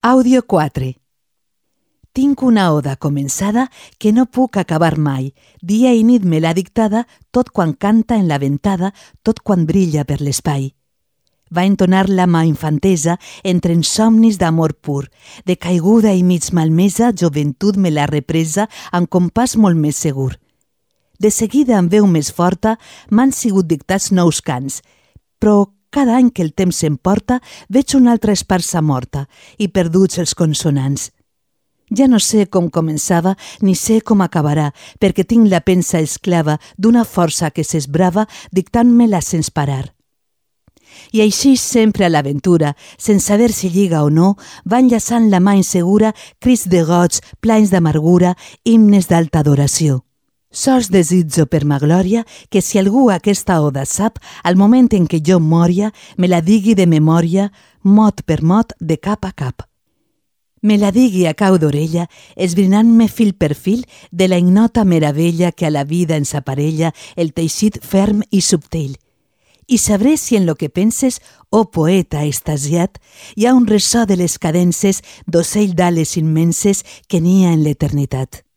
Àudio 4. Tinc una oda començada que no puc acabar mai. Dia i nit me l'ha dictada, tot quan canta en la ventada, tot quan brilla per l'espai. Va entonar la mà infantesa entre insomnis d'amor pur. De caiguda i mig malmesa, joventut me l'ha represa amb compàs molt més segur. De seguida, amb veu més forta, m'han sigut dictats nous cants, però cada any que el temps s'emporta veig una altra esparsa morta i perduts els consonants. Ja no sé com començava ni sé com acabarà, perquè tinc la pensa esclava d'una força que s'esbrava dictant-me-la sense parar. I així sempre a l'aventura, sense saber si lliga o no, va enllaçant la mà insegura crits de goig, plans d'amargura, himnes d'alta adoració. Sols desitjo per ma glòria que si algú aquesta oda sap, al moment en què jo moria, me la digui de memòria, mot per mot, de cap a cap. Me la digui a cau d'orella, esbrinant-me fil per fil de la ignota meravella que a la vida ens aparella el teixit ferm i subtil. I sabré si en lo que penses, oh poeta extasiat, hi ha un ressò de les cadences d'ocell d'ales immenses que nia en l'eternitat.